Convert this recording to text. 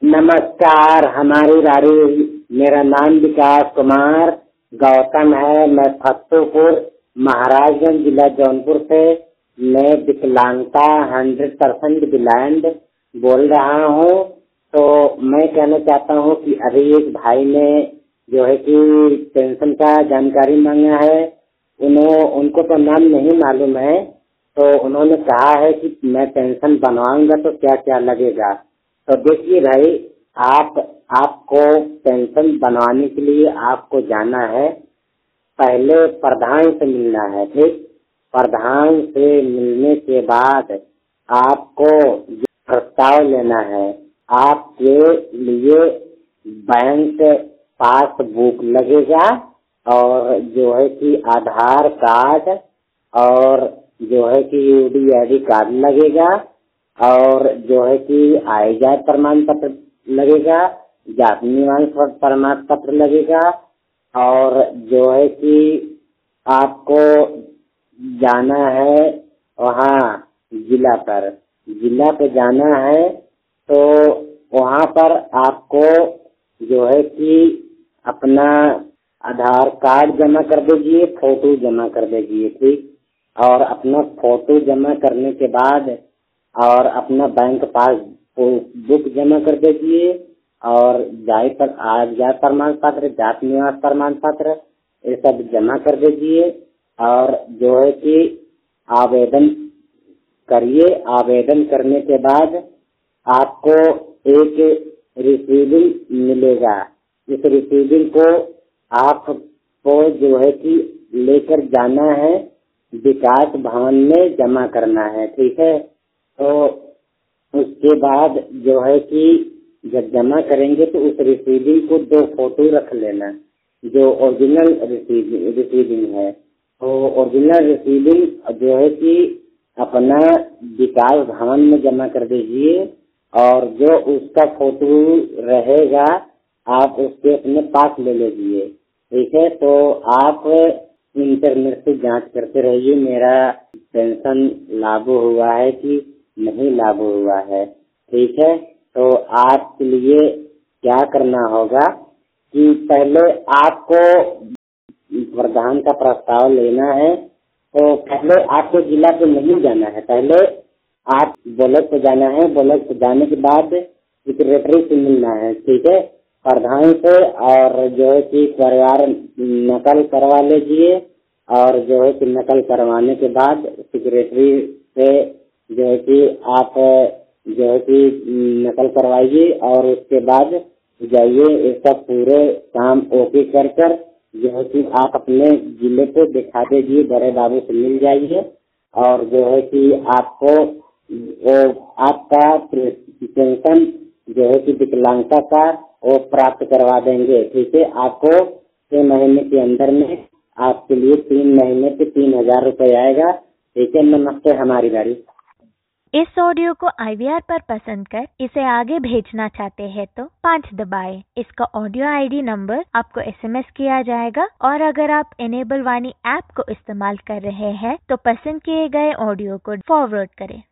नमस्कार। हमारी गाड़ी, मेरा नाम विकास कुमार गौतम है। मैं फतेहपुर महाराजगंज जिला जौनपुर से मैं विकलांगता 100% ब्लाइंड बोल रहा हूँ। तो मैं कहना चाहता हूँ कि अभी एक भाई ने जो है कि पेंशन का जानकारी मांगा है। उनको तो नाम नहीं मालूम है, तो उन्होंने कहा है कि मैं पेंशन बनवाऊंगा तो क्या क्या लगेगा। तो देखिए भाई, आपको पेंशन बनवाने के लिए आपको जाना है, पहले प्रधान से मिलना है। ठीक, प्रधान से मिलने के बाद आपको जो प्रस्ताव लेना है, आपके लिए बैंक पासबुक लगेगा और जो है कि आधार कार्ड और जो है कि यूडीआईडी कार्ड लगेगा और जो है कि आय जात प्रमाण पत्र लगेगा, जाति निवास प्रमाण पत्र लगेगा और जो है कि आपको जाना है वहाँ जिला पे जाना है। तो वहाँ पर आपको जो है कि अपना आधार कार्ड जमा कर दीजिए, फोटो जमा कर दीजिए। ठीक, और अपना फोटो जमा करने के बाद और अपना बैंक पास बुक जमा कर दीजिए और जात प्रमाण पत्र, जाति निवास प्रमाण पत्र ये सब जमा कर दीजिए और जो है कि आवेदन करिए। आवेदन करने के बाद आपको एक रिसीविंग मिलेगा। इस रिसीविंग को आपको जो है कि लेकर जाना है, विकास भवन में जमा करना है। ठीक है, तो उसके बाद जो है कि जब जमा करेंगे तो उस रिसीविंग को 2 फोटो रख लेना, जो ओरिजिनल रिसीविंग है। तो ओरिजिनल रिसीविंग जो है कि अपना विकास भवन में जमा कर दीजिए और जो उसका फोटो रहेगा आप उसके अपने पास ले लीजिए। ठीक है, तो आप इंटरनेट से जांच करते रहिए मेरा पेंशन लागू हुआ है कि नहीं लागू हुआ है। ठीक है, तो आपके लिए क्या करना होगा कि पहले आपको प्रधान का प्रस्ताव लेना है। तो पहले आपको जिला पे नहीं जाना है, पहले आप ब्लॉक पे जाना है। ब्लॉक पे जाने के बाद सेक्रेटरी से मिलना है। ठीक है, प्रधान से, और जो है कि परिवार नकल करवा लीजिए और जो है कि नकल करवाने के बाद सेक्रेटरी से जो है कि आप जो है कि नकल करवाइए और उसके बाद जाइए। ये सब पूरे काम ओके कर जो है कि आप अपने जिले पे दिखा दीजिए, बड़े बाबू से मिल जाइए और जो है कि आपको आपका पेंशन जो है कि विकलांगता का वो प्राप्त करवा देंगे। ठीक है, आपको 6 महीने के अंदर में आपके लिए 3 महीने पे 3,000 रुपये आएगा। ठीक है, नमस्ते। हमारी गाड़ी। इस ऑडियो को IVR पर पसंद कर इसे आगे भेजना चाहते हैं तो 5 दबाएं। इसका ऑडियो ID नंबर आपको SMS किया जाएगा और अगर आप इनेबल वाणी ऐप को इस्तेमाल कर रहे हैं तो पसंद किए गए ऑडियो को फॉरवर्ड करें।